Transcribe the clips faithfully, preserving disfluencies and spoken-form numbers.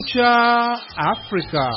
Cha Afrika.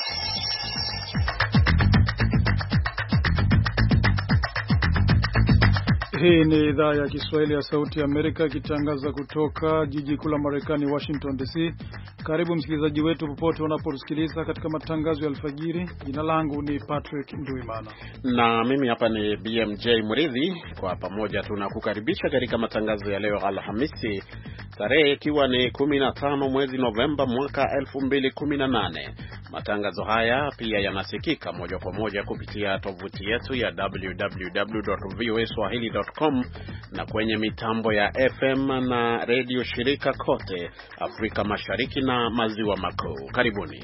Hii ni idhaa ya Kiswahili ya Sauti ya Amerika ikitangaza kutoka jiji kuu la Marekani, Washington D C. Karibu msikilizaji wetu popote unapotusikiliza katika matangazo ya alfajiri. Jina langu ni Patrick Nduimana na mimi hapa ni B M J Muridhi. Kwa pamoja tunakukaribisha katika matangazo ya leo Alhamisi, tarehe ikiwa ni kumi na tano mwezi Novemba mwaka elfu mbili kumi na nane. Matangazo haya pia yanasikika moja kwa moja kupitia tovuti yetu ya w w w dot voa swahili dot com na kwenye mitambo ya F M na radio shirika kote Afrika Mashariki na Maziwa Makuu. Karibuni.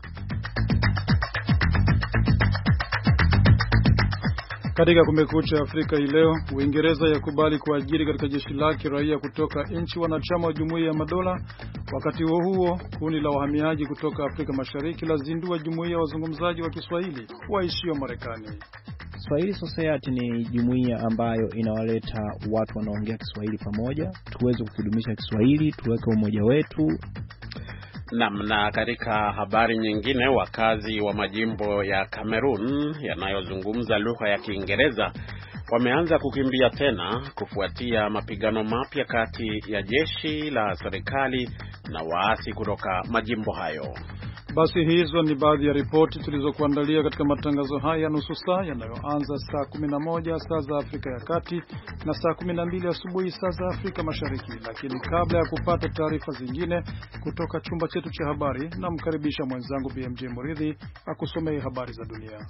Katika Kumekucha Afrika hii leo, Uingereza yakubali kuajiri katika jeshi lake raia kutoka nchi wanachama wa Jumuiya ya Madola. Wakati huo huo, kundi la wahamiaji kutoka Afrika Mashariki lazindua jumuiya ya wazungumzaji wa Kiswahili waishio Marekani. Swahili Society ni jumuiya ambayo inawaleta watu wanaoongea Kiswahili pamoja, tuweze kukidumisha Kiswahili, tuweke umoja wetu. Na katika habari nyingine, wakazi wa majimbo ya Cameroon yanayozungumza lugha ya Kiingereza wameanza kukimbia tena kufuatia mapigano mapya kati ya jeshi la serikali na waasi kutoka majimbo hayo. Basi hizo ni baadhi ya ripoti tulizokuandalia katika matangazo haya nusu saa yanayoanza saa kumi na moja saa za Afrika ya Kati na saa kumi na mbili asubuhi saa za Afrika Mashariki. Lakini kabla ya kupata taarifa zingine kutoka chumba chetu cha habari, namkaribisha mwenzangu B M J Muridhi akusomee habari za dunia.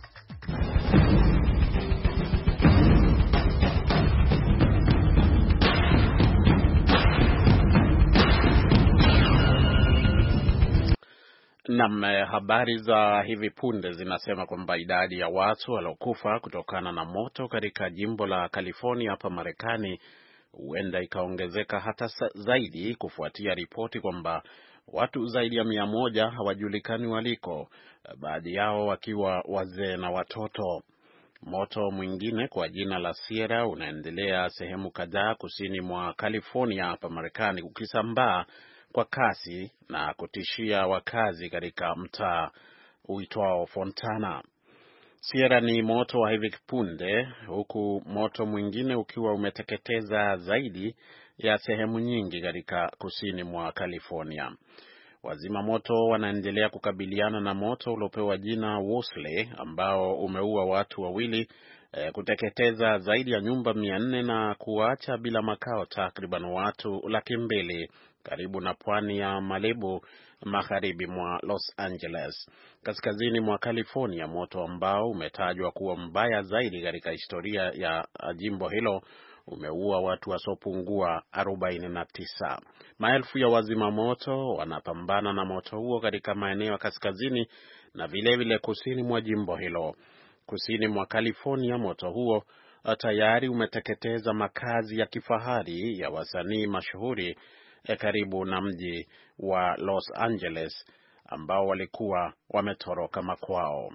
Naam, habari za hivi punde zinasema kwamba idadi ya watu waliokufa kutokana na moto katika jimbo la California hapa Marekani huenda ikaongezeka hata zaidi kufuatia ripoti kwamba watu zaidi ya mia moja hawajulikani waliko, baadhi yao wakiwa wazee na watoto. Moto mwingine kwa jina la Sierra unaendelea sehemu kadhaa kusini mwa California hapa Marekani, ukisambaa kwa kasi na kutishia wakazi katika mtaa uitwao Fontana. Sierra ni moto wa hivi punde, huku moto mwingine ukiwa umeteketeza zaidi ya sehemu nyingi katika kusini mwa California. Wazima moto wanaendelea kukabiliana na moto uliopewa jina Wosley ambao umeua watu wawili, e, kuteketeza zaidi ya nyumba mia nne na kuacha bila makao takriban watu laki mbili karibu na pwani ya Malibu magharibi mwa Los Angeles. Kaskazini mwa California, moto ambao umetajwa kuwa mbaya zaidi katika historia ya jimbo hilo umeua watu wasiopungua arobaini na tisa. Maelfu ya wazima moto wanapambana na moto huo katika maeneo ya kaskazini na vile vile kusini mwa jimbo hilo. Kusini mwa California, moto huo tayari umeteketeza makazi ya kifahari ya wasanii mashuhuri karibu na mji wa Los Angeles ambao walikuwa wametoroka makwao.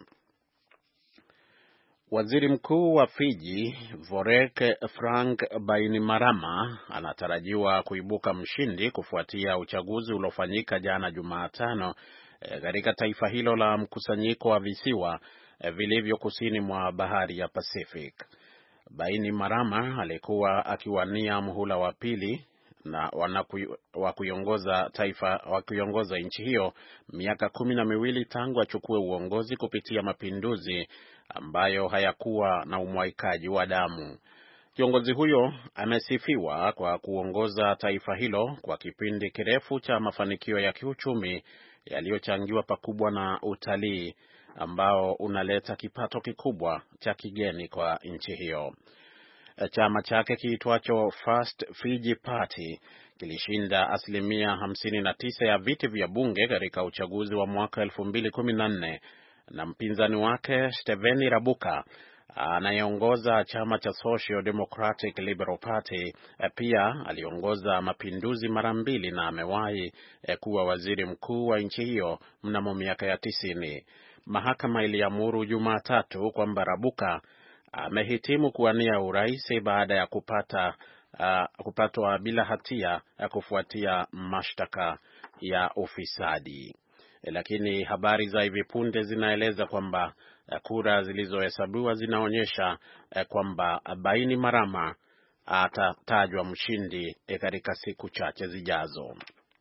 Waziri Mkuu wa Fiji Vorek Frank Bainimarama anatarajiwa kuibuka mshindi kufuatia uchaguzi uliofanyika jana Jumatano katika taifa hilo la mkusanyiko wa visiwa vilivyo kusini mwa bahari ya Pacific. Bainimarama alikuwa akiwania muhula wa pili na wa kuiongoza taifa wa kuiongoza nchi hiyo miaka kumi na miwili tangu achukue uongozi kupitia mapinduzi ambayo hayakuwa na umwaikaji wa damu. Kiongozi huyo amesifiwa kwa kuongoza taifa hilo kwa kipindi kirefu cha mafanikio ya kiuchumi yaliyochangiwa pakubwa na utalii ambao unaleta kipato kikubwa cha kigeni kwa nchi hiyo. Chama chake kiitwacho First Fiji Party kilishinda asilimia hamsini na tisa ya viti vya bunge katika uchaguzi wa mwaka elfu mbili kumi na nne, na mpinzani wake Steveni Rabuka anayeongoza chama cha Social Democratic Liberal Party pia aliongoza mapinduzi mara mbili na amewahi kuwa waziri mkuu wa nchi hiyo mnamo miaka ya tisini. Mahakama iliamuru Jumatatu kwamba Rabuka amehitimu kuwania urais baada ya kupata uh, kupatwa bila hatia ya kufuatia mashtaka ya ufisadi. lakini habari za hivi punde zinaeleza kwamba kura zilizohesabiwa zinaonyesha kwamba Baini Marama atatajwa mshindi katika siku chache zijazo.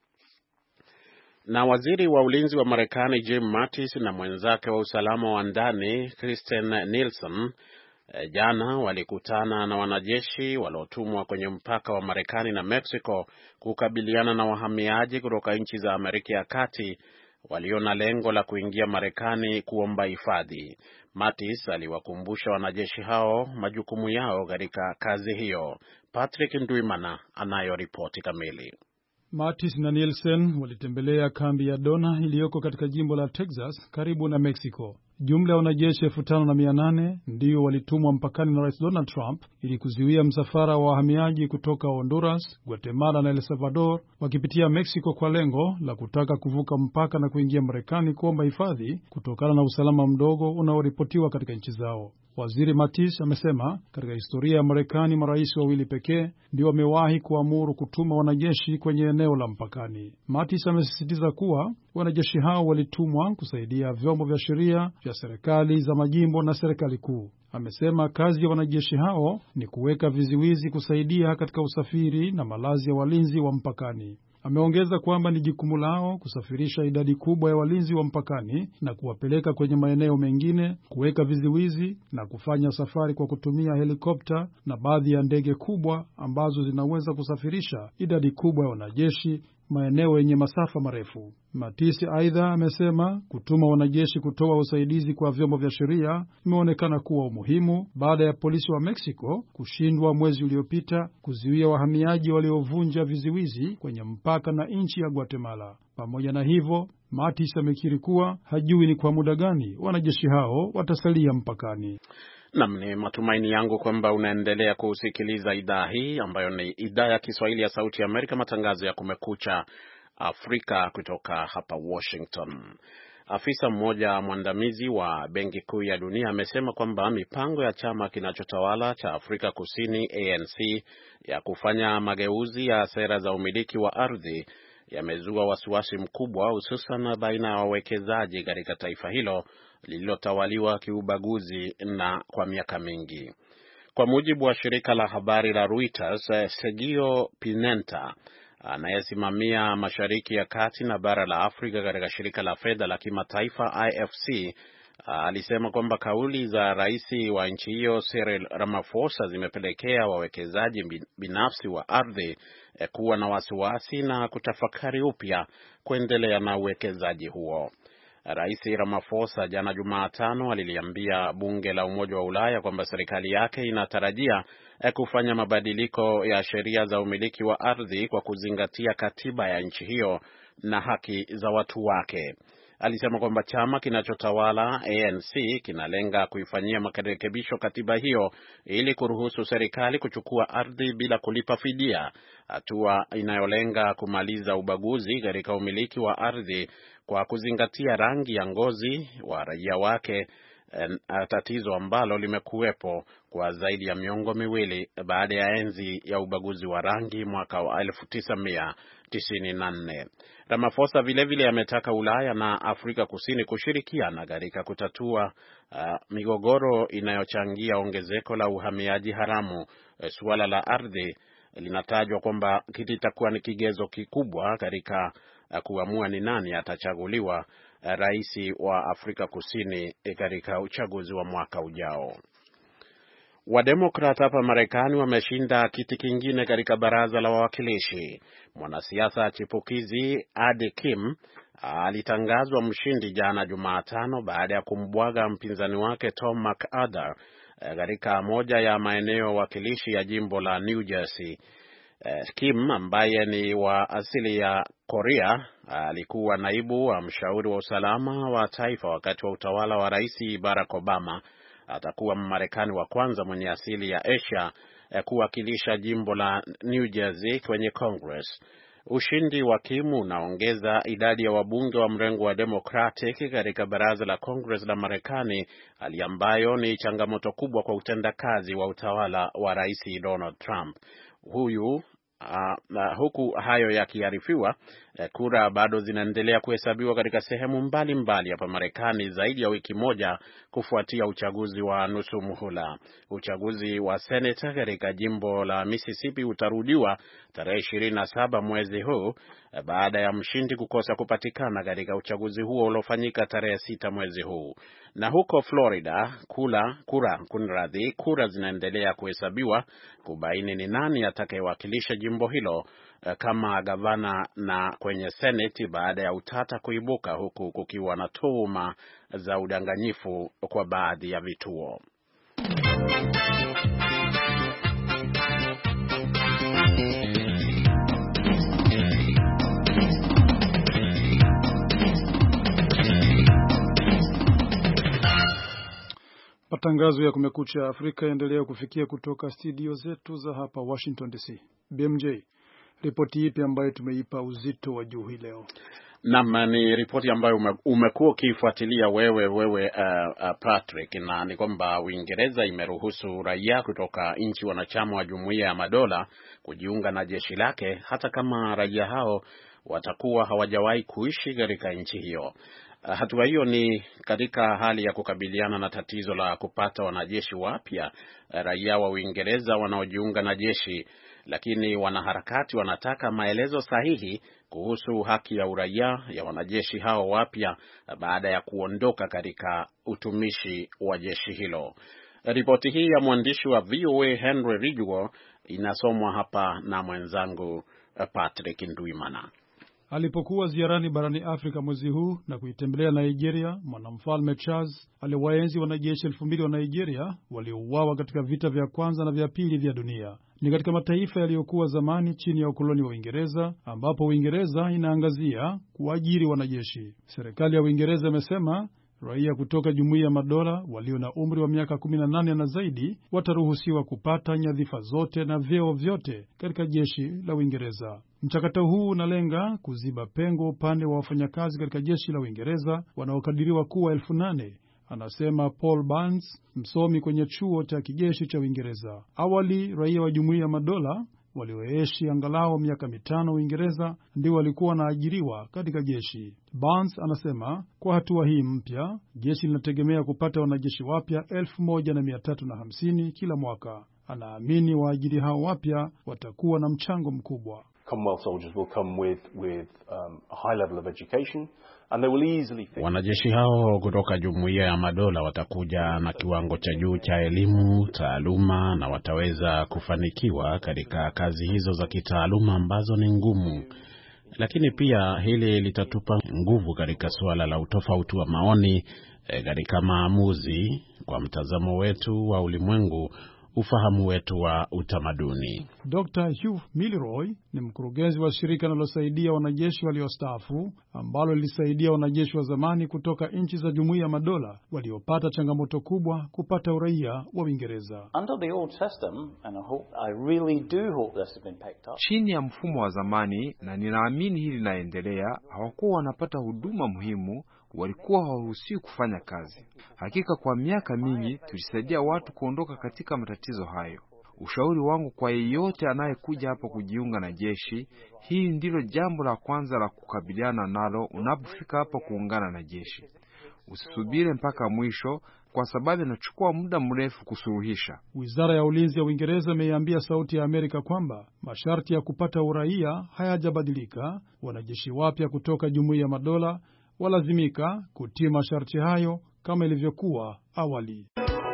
Na waziri wa ulinzi wa Marekani Jim Mattis na mwenzake wa usalama wa ndani Kristen Nielsen jana walikutana na wanajeshi waliotumwa kwenye mpaka wa Marekani na Mexico kukabiliana na wahamiaji kutoka nchi za Amerika ya Kati walio na lengo la kuingia Marekani kuomba hifadhi. Mattis aliwakumbusha wanajeshi hao majukumu yao katika kazi hiyo. Patrick Ndwimana anayo ripoti kamili. Mattis na Nielsen walitembelea kambi ya Dona iliyoko katika jimbo la Texas karibu na Mexico. Jumla ya wanajeshi elfu tano na mia nane ndio walitumwa mpakani na Rais Donald Trump ili kuzuia msafara wa wahamiaji kutoka Honduras, Guatemala na El Salvador wakipitia Mexico kwa lengo la kutaka kuvuka mpaka na kuingia Marekani kuomba hifadhi kutokana na usalama mdogo unaoripotiwa katika nchi zao. Waziri Mattis amesema katika historia ya Marekani marais wawili pekee ndio wamewahi kuamuru kutuma wanajeshi kwenye eneo la mpakani. Mattis amesisitiza kuwa wanajeshi hao walitumwa kusaidia vyombo vya sheria vya serikali za majimbo na serikali kuu. Amesema kazi ya wanajeshi hao ni kuweka vizuizi kusaidia katika usafiri na malazi ya walinzi wa mpakani. Ameongeza kwamba ni jukumu lao kusafirisha idadi kubwa ya walinzi wa mpakani na kuwapeleka kwenye maeneo mengine, kuweka vizuizi na kufanya safari kwa kutumia helikopta na baadhi ya ndege kubwa ambazo zinaweza kusafirisha idadi kubwa ya wanajeshi maeneo yenye masafa marefu. Mattis aidha amesema kutuma wanajeshi kutoa usaidizi kwa vyombo vya sheria imeonekana kuwa umuhimu baada ya polisi wa Mexico kushindwa mwezi uliopita kuzuia wahamiaji waliovunja vizuizi kwenye mpaka na nchi ya Guatemala. Pamoja na hivyo, Mattis amekiri kuwa hajui ni kwa muda gani wanajeshi hao watasalia mpakani. Naam, ni matumaini yangu kwamba unaendelea kusikiliza idhaa hii ambayo ni idhaa ya Kiswahili ya Sauti ya Amerika, matangazo ya Kumekucha Afrika kutoka hapa Washington. Afisa mmoja mwandamizi wa Benki Kuu ya Dunia amesema kwamba mipango ya chama kinachotawala cha Afrika Kusini A N C ya kufanya mageuzi ya sera za umiliki wa ardhi yamezua wasiwasi mkubwa, hususan baina ya wawekezaji katika taifa hilo lililotawaliwa kiubaguzi na kwa miaka mingi. Kwa mujibu wa shirika la habari la Reuters, Sergio Pimenta anayesimamia Mashariki ya Kati na bara la Afrika katika shirika la fedha la kimataifa I F C alisema kwamba kauli za rais wa nchi hiyo Cyril Ramaphosa zimepelekea wawekezaji binafsi wa ardhi kuwa na wasiwasi na kutafakari upya kuendelea na uwekezaji huo. Rais Ramaphosa jana Jumatano aliliambia bunge la Umoja wa Ulaya kwamba serikali yake inatarajia kufanya mabadiliko ya sheria za umiliki wa ardhi kwa kuzingatia katiba ya nchi hiyo na haki za watu wake. Alisema kwamba chama kinachotawala A N C kinalenga kuifanyia marekebisho katiba hiyo ili kuruhusu serikali kuchukua ardhi bila kulipa fidia, hatua inayolenga kumaliza ubaguzi katika umiliki wa ardhi kwa kuzingatia rangi ya ngozi wa raia wake, tatizo ambalo limekuwepo kwa zaidi ya miongo miwili baada ya enzi ya ubaguzi wa rangi mwaka wa elfu tisa mia tisini na nne. Ramaphosa vile vile ametaka Ulaya na Afrika Kusini kushirikiana katika kutatua uh, migogoro inayochangia ongezeko la uhamiaji haramu. Suala la ardhi linatajwa kwamba kitakuwa ni kigezo kikubwa katika uh, kuamua ni nani atachaguliwa uh, rais wa Afrika Kusini katika uchaguzi wa mwaka ujao. Wademokrat hapa Marekani wameshinda kiti kingine katika baraza la wawakilishi. Mwanasiasa chipukizi Adi Kim alitangazwa mshindi jana Jumatano baada ya kumbwaga mpinzani wake Tom McAdar katika moja ya maeneo wakilishi ya jimbo la New Jersey. Kim ambaye ni wa asili ya Korea alikuwa naibu wa mshauri wa usalama wa taifa wakati wa utawala wa Rais Barack Obama. Atakuwa Mmarekani wa kwanza mwenye asili ya Asia kuwakilisha jimbo la New Jersey kwenye Congress. Ushindi wa Kim unaongeza idadi ya wabunge wa mrengo wa Democratic katika baraza la Congress la Marekani, hali ambayo ni changamoto kubwa kwa utendakazi wa utawala wa Rais Donald Trump. Huyu Uh, uh, huku hayo yakiarifiwa, uh, kura bado zinaendelea kuhesabiwa katika sehemu mbalimbali hapa Marekani zaidi ya wiki moja kufuatia uchaguzi wa nusu muhula. Uchaguzi wa Senate katika jimbo la Mississippi utarudiwa tarehe ishirini na saba mwezi huu, uh, baada ya mshindi kukosa kupatikana katika uchaguzi huo uliofanyika tarehe sita mwezi huu. Na huko Florida, kula, kura, kunradhi, kura zinaendelea kuhesabiwa kubaini ni nani atakayewakilisha jimbo hilo kama gavana na kwenye Senate baada ya utata kuibuka, huku kukiwa na tuhuma za udanganyifu kwa baadhi ya vituo. Matangazo ya Kumekucha Afrika yaendelea kufikia kutoka studio zetu za hapa Washington D C. B M J, ripoti ipi ambayo tumeipa uzito wa juu hii leo? Naam, ni ripoti ambayo ume, umekuwa ukifuatilia wewe wewe uh, uh, Patrick, na ni kwamba Uingereza imeruhusu raia kutoka nchi wanachama wa Jumuiya ya Madola kujiunga na jeshi lake hata kama raia hao watakuwa hawajawahi kuishi katika nchi hiyo. Hatua hiyo ni katika hali ya kukabiliana na tatizo la kupata wanajeshi wapya raia wa Uingereza wanaojiunga na jeshi, lakini wanaharakati wanataka maelezo sahihi kuhusu haki ya uraia ya wanajeshi hao wapya baada ya kuondoka katika utumishi wa jeshi hilo. Ripoti hii ya mwandishi wa V O A Henry Ridgwell inasomwa hapa na mwenzangu Patrick Ndwimana. Alipokuwa ziarani barani Afrika mwezi huu na kuitembelea Nigeria, mwanamfalme Charles aliwaenzi wanajeshi elfu mbili wa Nigeria waliouawa katika vita vya kwanza na vya pili vya dunia. Ni katika mataifa yaliyokuwa zamani chini ya ukoloni wa Uingereza ambapo Uingereza inaangazia kuajiri wanajeshi. Serikali ya Uingereza imesema raia kutoka Jumuiya ya Madola walio na umri wa miaka kumi na nane na zaidi wataruhusiwa kupata nyadhifa zote na vyeo vyote katika jeshi la Uingereza. Mchakato huu unalenga kuziba pengo upande wa wafanyakazi katika jeshi la Uingereza wanaokadiriwa kuwa elfu nane, anasema Paul Barnes, msomi kwenye chuo cha kijeshi cha Uingereza. Awali raia wa Jumuiya ya Madola walioishi angalau miaka mitano Uingereza ndio walikuwa wanaajiriwa katika jeshi. Barnes anasema kwa hatua hii mpya, jeshi linategemea kupata wanajeshi wapya elfu moja na mia tatu na hamsini kila mwaka. Anaamini waajiri hao wapya watakuwa na mchango mkubwa. Commonwealth soldiers will come with with um, a high level of education and they will easily fit. Wanajeshi hao kutoka Jumuiya ya Madola watakuja na kiwango cha juu cha elimu, taaluma, na wataweza kufanikiwa katika kazi hizo za kitaaluma ambazo ni ngumu. Lakini pia hili litatupa nguvu katika suala la utofauti wa maoni katika e, maamuzi kwa mtazamo wetu wa ulimwengu, ufahamu wetu wa utamaduni. Doctor Hugh Milroy ni mkurugenzi wa shirika linalosaidia wanajeshi waliostaafu ambalo lilisaidia wanajeshi wa zamani kutoka nchi za Jumuiya ya Madola waliopata changamoto kubwa kupata uraia wa Uingereza. Under the old system, and I hope I really do hope this has been picked up. Chini ya mfumo wa zamani, na ninaamini hili linaendelea, hawakuwa wanapata huduma muhimu, walikuwa hawaruhusiwi kufanya kazi. Hakika kwa miaka mingi tulisaidia watu kuondoka katika matatizo hayo. Ushauri wangu kwa yeyote anayekuja hapa kujiunga na jeshi, hii ndilo jambo la kwanza la kukabiliana nalo unapofika hapa kuungana na jeshi. Usisubiri mpaka mwisho kwa sababu inachukua muda mrefu kusuluhisha. Wizara ya Ulinzi ya Uingereza imeiambia Sauti ya Amerika kwamba masharti ya kupata uraia hayajabadilika. Wanajeshi wapya kutoka Jumuiya ya Madola walazimika kutii masharti hayo kama ilivyokuwa awali.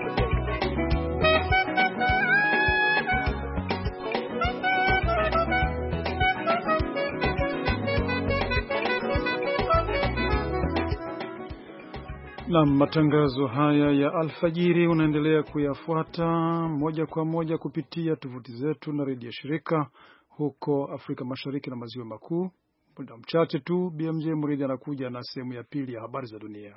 Na matangazo haya ya alfajiri unaendelea kuyafuata moja kwa moja kupitia tovuti zetu na redio shirika huko Afrika Mashariki na Maziwa Makuu. Muda mchache tu B M J Muridi anakuja na sehemu ya pili ya habari za dunia.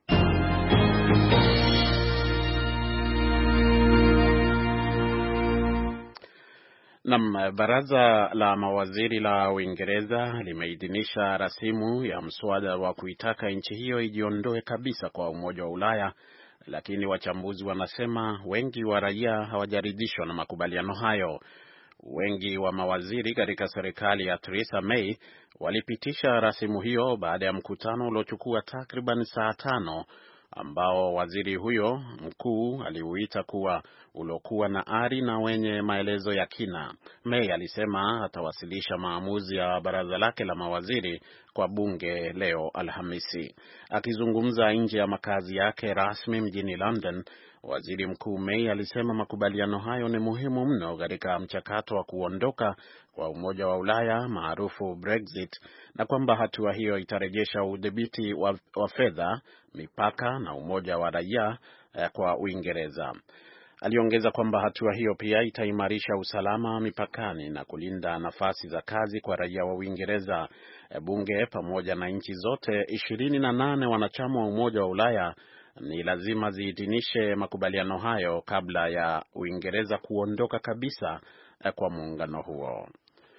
Naam, baraza la mawaziri la Uingereza limeidhinisha rasimu ya mswada wa kuitaka nchi hiyo ijiondoe kabisa kwa Umoja wa Ulaya, lakini wachambuzi wanasema wengi wa raia hawajaridhishwa na makubaliano hayo. Wengi wa mawaziri katika serikali ya Theresa May walipitisha rasimu hiyo baada ya mkutano uliochukua takriban saa tano ambao waziri huyo mkuu aliuita kuwa uliokuwa na ari na wenye maelezo ya kina. May alisema atawasilisha maamuzi ya baraza lake la mawaziri kwa bunge leo Alhamisi. Akizungumza nje ya makazi yake rasmi mjini London, waziri mkuu May alisema makubaliano hayo ni muhimu mno katika mchakato wa kuondoka kwa Umoja wa Ulaya maarufu Brexit, na kwamba hatua hiyo itarejesha udhibiti wa, wa fedha, mipaka na umoja wa raia eh, kwa Uingereza. Aliongeza kwamba hatua hiyo pia itaimarisha usalama mipakani na kulinda nafasi za kazi kwa raia wa Uingereza. Bunge pamoja na nchi zote ishirini na nane wanachama wa Umoja wa Ulaya ni lazima ziidhinishe makubaliano hayo kabla ya Uingereza kuondoka kabisa kwa muungano huo.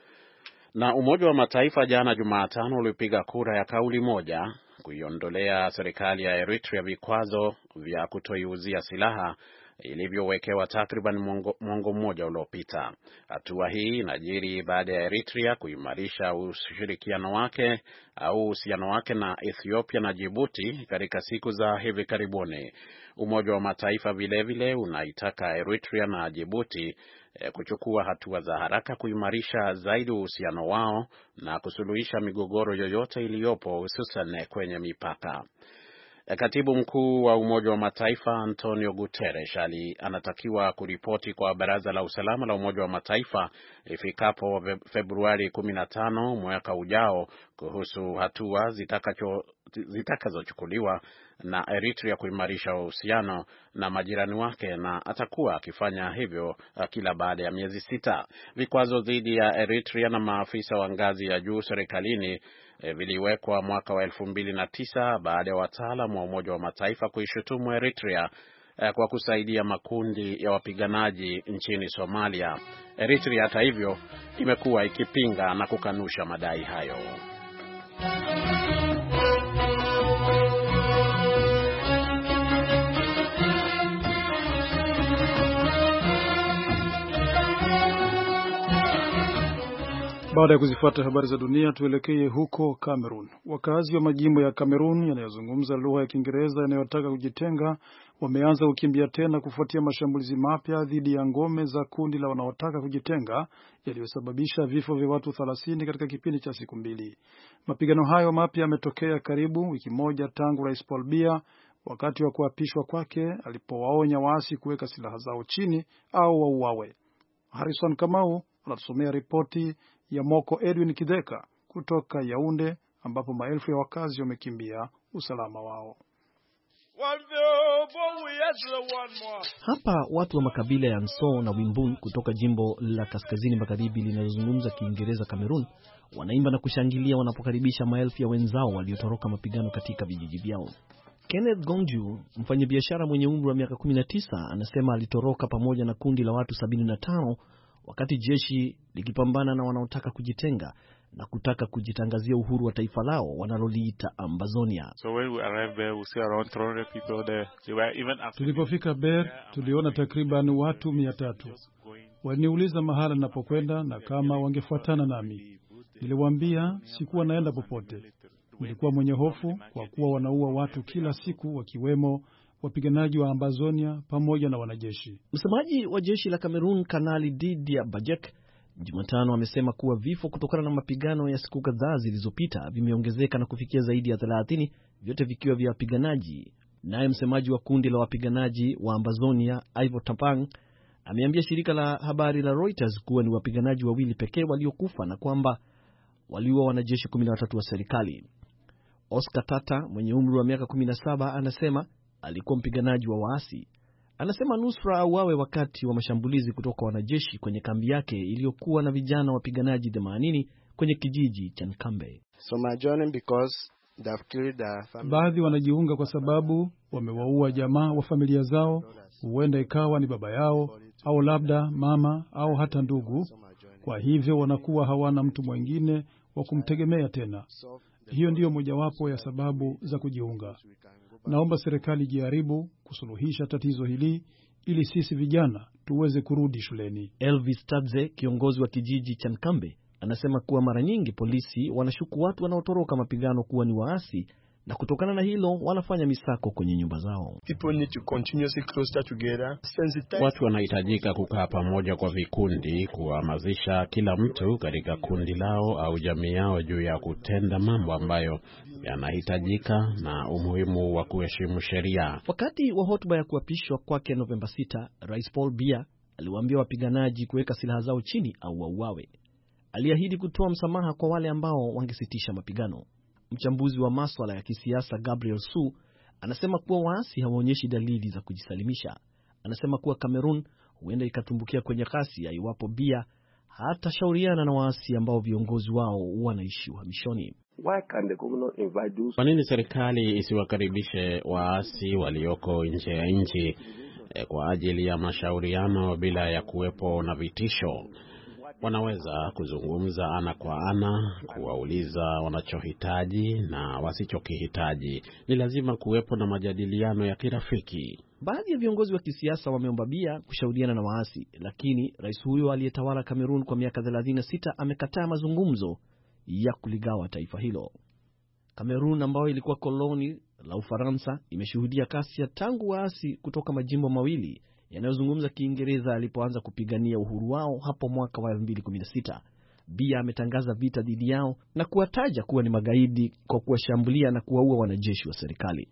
Na Umoja wa Mataifa jana Jumatano ulipiga kura ya kauli moja kuiondolea serikali ya Eritrea vikwazo vya kutoiuzia silaha ilivyowekewa takriban mwongo mmoja uliopita. Hatua hii inajiri baada ya Eritrea kuimarisha ushirikiano wake au uhusiano wake na Ethiopia na Djibouti katika siku za hivi karibuni. Umoja wa Mataifa vile vile unaitaka Eritrea na Djibouti eh, kuchukua hatua za haraka kuimarisha zaidi uhusiano wao na kusuluhisha migogoro yoyote iliyopo, hususan kwenye mipaka. Katibu mkuu wa Umoja wa Mataifa Antonio Guterres ali anatakiwa kuripoti kwa Baraza la Usalama la Umoja wa Mataifa ifikapo Februari kumi na tano mwaka ujao kuhusu hatua zitakacho zitakazochukuliwa na Eritrea kuimarisha uhusiano na majirani wake, na atakuwa akifanya hivyo kila baada ya miezi sita. Vikwazo dhidi ya Eritrea na maafisa wa ngazi ya juu serikalini E, viliwekwa mwaka wa elfu mbili na tisa baada ya wataalamu wa Umoja wa Mataifa kuishutumu Eritrea e, kwa kusaidia makundi ya wapiganaji nchini Somalia. Eritrea hata hivyo imekuwa ikipinga na kukanusha madai hayo. Baada ya kuzifuata habari za dunia, tuelekee huko Cameroon. Wakazi wa majimbo ya Cameroon yanayozungumza lugha ya Kiingereza yanayotaka kujitenga wameanza kukimbia tena kufuatia mashambulizi mapya dhidi ya ngome za kundi la wanaotaka kujitenga yaliyosababisha vifo vya watu thelathini katika kipindi cha siku mbili. Mapigano hayo mapya yametokea karibu wiki moja tangu Rais Paul Biya wakati wa kuapishwa kwake alipowaonya waasi kuweka silaha zao chini au wauawe. Harrison Kamau anatusomea ripoti ya Moko Edwin Kideka kutoka Yaounde ambapo maelfu ya wakazi wamekimbia usalama wao. Hapa watu wa makabila ya Nso na Wimbun kutoka jimbo la kaskazini magharibi linalozungumza Kiingereza Cameroon wanaimba na kushangilia wanapokaribisha maelfu ya wenzao waliotoroka mapigano katika vijiji vyao. Kenneth Gonju, mfanyabiashara mwenye umri wa miaka kumi na tisa, anasema alitoroka pamoja na kundi la watu sabini na tano wakati jeshi likipambana na wanaotaka kujitenga na kutaka kujitangazia uhuru wa taifa lao wanaloliita Ambazonia. So when we arrived there, we see around three hundred people there. They were even after Tulipofika Ber, tuliona takriban watu mia tatu. Waliniuliza mahala ninapokwenda na kama wangefuatana nami. Niliwaambia sikuwa naenda popote. Nilikuwa mwenye hofu kwa kuwa wanaua watu kila siku, wakiwemo wapiganaji wa Ambazonia pamoja na wanajeshi. Msemaji wa jeshi la Cameroon Kanali Didier Bajek Jumatano amesema kuwa vifo kutokana na mapigano ya siku kadhaa zilizopita vimeongezeka na kufikia zaidi ya thelathini, vyote vikiwa vya wapiganaji. Naye msemaji wa kundi la wapiganaji wa Ambazonia Ivo Tapang ameambia shirika la habari la Reuters kuwa ni wapiganaji wawili pekee waliokufa na kwamba waliua wanajeshi kumi na watatu wa serikali. Oscar Tata mwenye umri wa miaka kumi na saba anasema alikuwa mpiganaji wa waasi. Anasema nusra auawe wakati wa mashambulizi kutoka wanajeshi kwenye kambi yake iliyokuwa na vijana wapiganaji themanini kwenye kijiji cha Nkambe. So my journey because they've killed their family. Baadhi wanajiunga kwa sababu wamewaua jamaa wa familia zao, huenda ikawa ni baba yao au labda mama au hata ndugu. Kwa hivyo wanakuwa hawana mtu mwingine wa kumtegemea tena. Hiyo ndiyo mojawapo ya sababu za kujiunga. Naomba serikali jaribu kusuluhisha tatizo hili ili sisi vijana tuweze kurudi shuleni. Elvis Tadze, kiongozi wa kijiji cha Nkambe, anasema kuwa mara nyingi polisi wanashuku watu wanaotoroka mapigano kuwa ni waasi, na kutokana na hilo wanafanya misako kwenye nyumba zao. Watu wanahitajika kukaa pamoja kwa vikundi, kuhamasisha kila mtu katika kundi lao au jamii yao juu ya kutenda mambo ambayo yanahitajika na umuhimu wa kuheshimu sheria. Wakati wa hotuba ya kuapishwa kwake Novemba sita, Rais Paul Biya aliwaambia wapiganaji kuweka silaha zao chini au wauawe. Aliahidi kutoa msamaha kwa wale ambao wangesitisha mapigano. Mchambuzi wa masuala ya kisiasa Gabriel Su anasema kuwa waasi hawaonyeshi dalili za kujisalimisha. Anasema kuwa Cameroon huenda ikatumbukia kwenye ghasia iwapo Biya hatashauriana na waasi ambao viongozi wao wanaishi uhamishoni. Kwa nini serikali isiwakaribishe waasi walioko nje ya nchi eh, kwa ajili ya mashauriano bila ya kuwepo na vitisho? Wanaweza kuzungumza ana kwa ana, kuwauliza wanachohitaji na wasichokihitaji. Ni lazima kuwepo na majadiliano ya kirafiki. Baadhi ya viongozi wa kisiasa wameomba Biya kushauriana na waasi, lakini rais huyo aliyetawala Cameroon kwa miaka thelathini na sita amekataa mazungumzo ya kuligawa taifa hilo. Cameroon, ambayo ilikuwa koloni la Ufaransa, imeshuhudia kasi ya tangu waasi kutoka majimbo mawili yanayozungumza Kiingereza alipoanza kupigania uhuru wao hapo mwaka wa elfu mbili kumi na sita. Biya ametangaza vita dhidi yao na kuwataja kuwa ni magaidi kwa kuwashambulia na kuwaua wanajeshi wa serikali.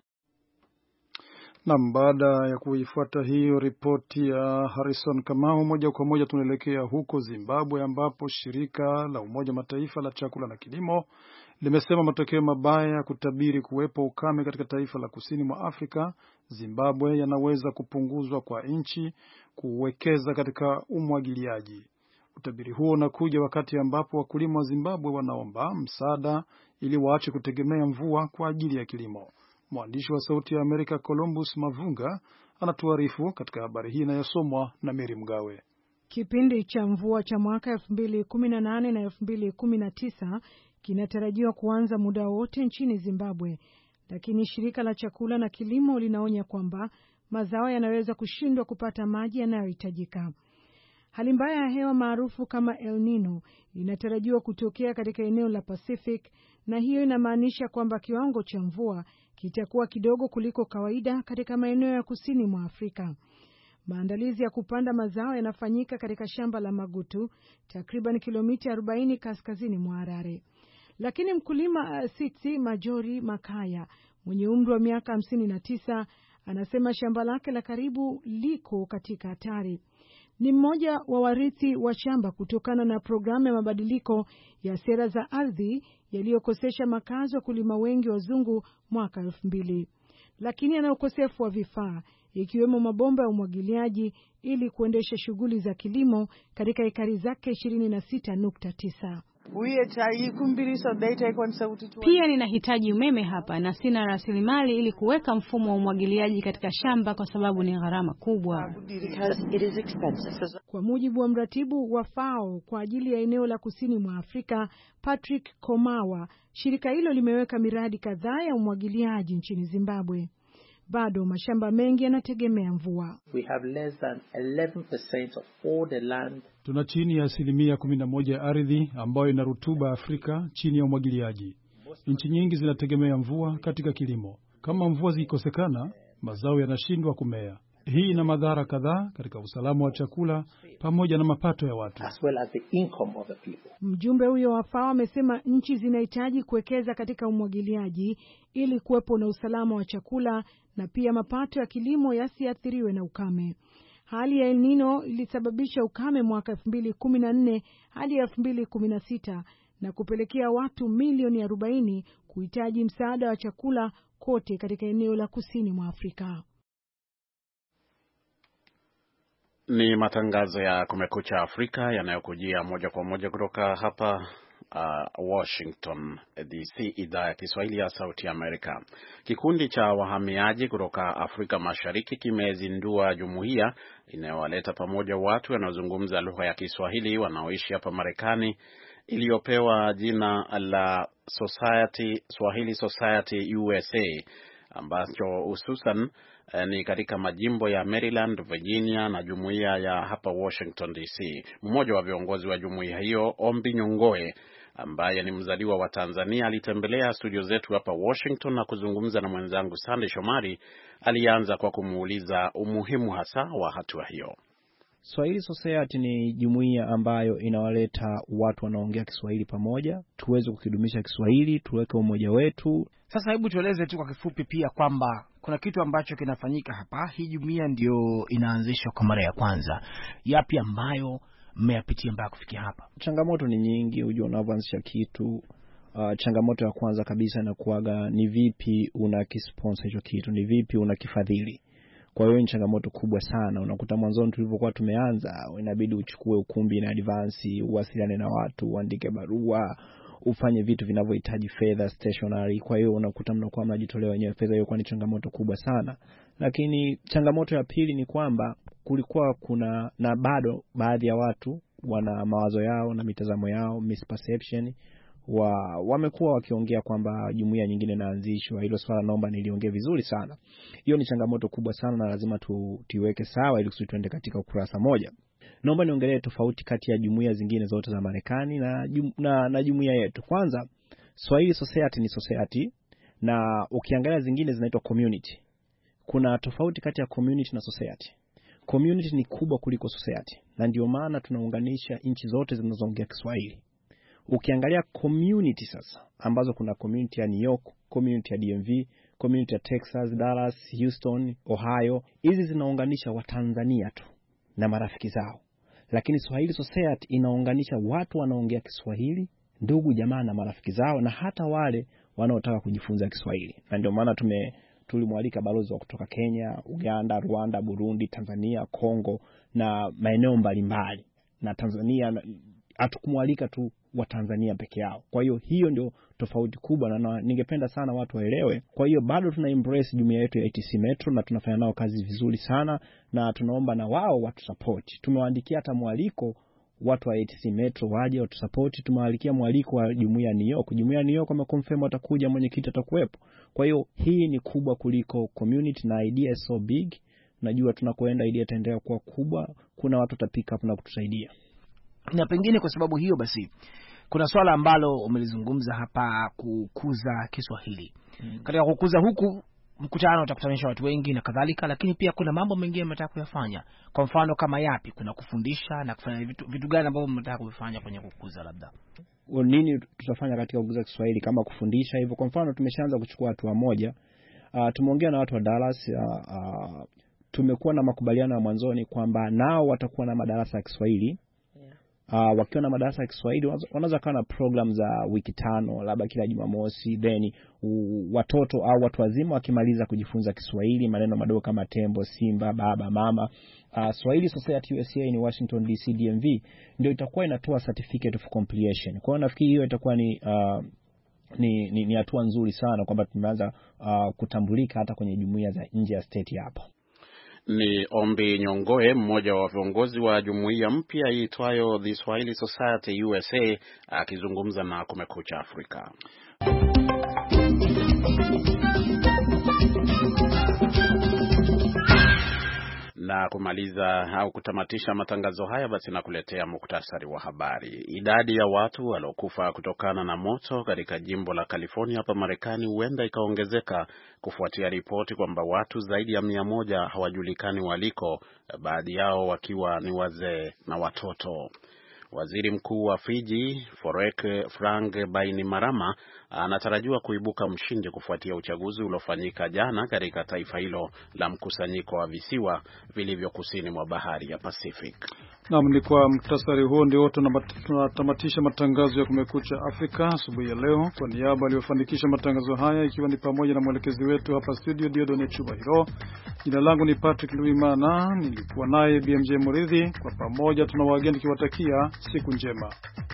Na baada ya kuifuata hiyo ripoti ya Harrison Kamau, moja kwa moja tunaelekea huko Zimbabwe, ambapo shirika la Umoja Mataifa la chakula na kilimo limesema matokeo mabaya ya kutabiri kuwepo ukame katika taifa la kusini mwa Afrika, Zimbabwe, yanaweza kupunguzwa kwa nchi kuwekeza katika umwagiliaji. Utabiri huo unakuja wakati ambapo wakulima wa Zimbabwe wanaomba msaada ili waache kutegemea mvua kwa ajili ya kilimo. Mwandishi wa Sauti ya Amerika Columbus Mavunga anatuarifu katika habari hii inayosomwa na Mary Mgawe. Kipindi cha mvua cha mwaka elfu mbili kumi na nane na elfu mbili kumi na tisa kinatarajiwa kuanza muda wote nchini Zimbabwe, lakini shirika la chakula na kilimo linaonya kwamba mazao yanaweza kushindwa kupata maji yanayohitajika. Hali mbaya ya hewa maarufu kama El Nino inatarajiwa kutokea katika eneo la Pacific, na hiyo inamaanisha kwamba kiwango cha mvua kitakuwa kidogo kuliko kawaida katika maeneo ya kusini mwa Afrika. Maandalizi ya kupanda mazao yanafanyika katika shamba la Magutu, takriban kilomita arobaini kaskazini mwa Harare. Lakini mkulima Sitsi Majori Makaya mwenye umri wa miaka hamsini na tisa anasema shamba lake la karibu liko katika hatari. Ni mmoja wa warithi wa shamba kutokana na programu ya mabadiliko ya sera za ardhi yaliyokosesha makazi wa kulima wengi wazungu mwaka elfu mbili. Lakini ana ukosefu wa vifaa ikiwemo mabomba ya umwagiliaji ili kuendesha shughuli za kilimo katika ekari zake ishirini na sita nukta tisa. Pia ninahitaji umeme hapa na sina rasilimali ili kuweka mfumo wa umwagiliaji katika shamba kwa sababu ni gharama kubwa. Kwa mujibu wa mratibu wa F A O kwa ajili ya eneo la kusini mwa Afrika, Patrick Komawa, shirika hilo limeweka miradi kadhaa ya umwagiliaji nchini Zimbabwe. Bado mashamba mengi yanategemea mvua. We have less than eleven percent of all the land. Tuna chini ya asilimia kumi na moja ya ardhi ambayo ina rutuba Afrika chini ya umwagiliaji. Nchi nyingi zinategemea mvua katika kilimo. Kama mvua zikikosekana, mazao yanashindwa kumea. Hii ina madhara kadhaa katika usalama wa chakula pamoja na mapato ya watu. As well as the income of the people. Mjumbe huyo wa F A O amesema nchi zinahitaji kuwekeza katika umwagiliaji ili kuwepo na usalama wa chakula na pia mapato ya kilimo yasiathiriwe na ukame. Hali ya El Nino ilisababisha ukame mwaka elfu mbili kumi na nne hadi elfu mbili kumi na sita na kupelekea watu milioni arobaini kuhitaji msaada wa chakula kote katika eneo la kusini mwa Afrika. Ni matangazo ya Kumekucha Afrika yanayokujia moja kwa moja kutoka hapa uh, Washington D C, idhaa ya Kiswahili ya Sauti ya Amerika. Kikundi cha wahamiaji kutoka Afrika Mashariki kimezindua jumuiya inayowaleta pamoja watu wanaozungumza lugha ya Kiswahili wanaoishi hapa Marekani iliyopewa jina la Society Swahili Society U S A, ambacho hususan eh, ni katika majimbo ya Maryland, Virginia na jumuiya ya hapa Washington D C. Mmoja wa viongozi wa jumuiya hiyo, Ombi Nyongoe, ambaye ni mzaliwa wa Tanzania, alitembelea studio zetu hapa Washington na kuzungumza na mwenzangu Sandy Shomari. Alianza kwa kumuuliza umuhimu hasa wa hatua hiyo. Swahili Society ni jumuiya ambayo inawaleta watu wanaongea Kiswahili pamoja, tuweze kukidumisha Kiswahili, tuweke umoja wetu. Sasa hebu tueleze tu kwa kifupi pia kwamba kuna kitu ambacho kinafanyika hapa. Hii jumuiya ndio inaanzishwa kwa mara ya kwanza. Yapi ambayo mmeyapitia mpaka kufikia hapa? Changamoto ni nyingi, unajua unaanzisha kitu. Uh, changamoto ya kwanza kabisa inakuaga ni vipi unakisponsor hicho kitu, ni vipi unakifadhili. Kwa hiyo ni changamoto kubwa sana. Unakuta mwanzoni tulipokuwa tumeanza, inabidi uchukue ukumbi na advance, uwasiliane na watu, uandike barua, ufanye vitu vinavyohitaji fedha, stationery. Kwa hiyo unakuta mnakuwa mnajitolea wenyewe fedha. Hiyo kwa ni changamoto kubwa sana. Lakini changamoto ya pili ni kwamba kulikuwa kuna na bado baadhi ya watu wana mawazo yao na mitazamo yao, misperception, wa wamekuwa wakiongea kwamba jumuiya nyingine inaanzishwa. Hilo swala naomba niliongee vizuri sana. Hiyo ni changamoto kubwa sana na lazima tu, tuiweke sawa ili tuende katika ukurasa moja. Naomba niongelee tofauti kati ya jumuiya zingine zote za Marekani na na, na jumuiya yetu. Kwanza, Swahili Society ni society, na ukiangalia zingine zinaitwa community. Kuna tofauti kati ya community na society. Community ni kubwa kuliko society, na ndio maana tunaunganisha nchi zote zinazoongea Kiswahili. Ukiangalia community sasa, ambazo kuna community ya New York, community ya D M V, community ya Texas, Dallas, Houston, Ohio, hizi zinaunganisha Watanzania tu na marafiki zao. Lakini Swahili Society inaunganisha watu wanaongea Kiswahili, ndugu jamaa na marafiki zao, na hata wale wanaotaka kujifunza Kiswahili. Na ndio maana tume tulimwalika balozi wa kutoka Kenya, Uganda, Rwanda, Burundi, Tanzania, Kongo na maeneo mbalimbali. Na Tanzania hatukumwalika tu wa Tanzania peke yao. Kwa hiyo hiyo ndio tofauti kubwa, na ningependa sana watu waelewe. Kwa hiyo bado tuna embrace jumuiya yetu ya A T C Metro na tunafanya nao kazi vizuri sana, na tunaomba na wao watu support. Tumewaandikia hata mwaliko watu wa A T C Metro waje watu support. Tumewaandikia mwaliko wa jumuiya New York. Jumuiya New York wameconfirm watakuja, mwenyekiti atakuwepo. Kwa hiyo hii ni kubwa kuliko community, na idea is so big. Najua tunakoenda idea itaendelea kuwa kubwa. Kuna watu tapick up na kutusaidia. Na pengine kwa sababu hiyo basi kuna swala ambalo umelizungumza hapa, kukuza Kiswahili. Hmm. Katika kukuza huku mkutano utakutanisha watu wengi na kadhalika, lakini pia kuna mambo mengine mnataka kuyafanya. Kwa mfano kama yapi? Kuna kufundisha na kufanya vitu, vitu gani ambavyo mnataka kufanya kwenye kukuza labda? Nini tutafanya katika kukuza Kiswahili kama kufundisha hivyo? Kwa mfano tumeshaanza kuchukua hatua moja. Uh, tumeongea na watu wa Dallas, uh, uh, tumekuwa na makubaliano ya mwanzoni kwamba nao watakuwa na madarasa ya Kiswahili. Uh, wakiwa na madarasa ya Kiswahili wanaweza kuwa na program za wiki tano labda kila Jumamosi, then uh, watoto au watu wazima wakimaliza kujifunza Kiswahili, maneno madogo kama tembo, simba, baba, mama. Uh, Swahili Society U S A ni Washington D C D M V ndio itakuwa inatoa certificate of completion. Kwa hiyo nafikiri hiyo itakuwa ni uh, ni ni, ni hatua nzuri sana kwamba tumeanza uh, kutambulika hata kwenye jumuiya za nje ya state hapa. Ni Ombi Nyongoe, mmoja wa viongozi wa jumuiya mpya iitwayo The Swahili Society U S A, akizungumza na Kumekucha Afrika. Na kumaliza au kutamatisha matangazo haya, basi nakuletea muktasari wa habari. Idadi ya watu waliokufa kutokana na moto katika jimbo la California hapa Marekani huenda ikaongezeka kufuatia ripoti kwamba watu zaidi ya mia moja hawajulikani waliko, baadhi yao wakiwa ni wazee na watoto. Waziri Mkuu wa Fiji, Foreign Frank Bainimarama, anatarajiwa kuibuka mshindi kufuatia uchaguzi uliofanyika jana katika taifa hilo la mkusanyiko wa visiwa vilivyo kusini mwa bahari ya Pacific. Naam, ni kwa muktasari huo ndio tunatamatisha matangazo ya Kumekucha Afrika asubuhi ya leo. Kwa niaba aliyofanikisha matangazo haya, ikiwa ni pamoja na mwelekezi wetu hapa studio Diodone Chubahiro, jina langu ni Patrick Luimana, nilikuwa naye B M J Muridhi. Kwa pamoja tunawageni kiwatakia siku njema.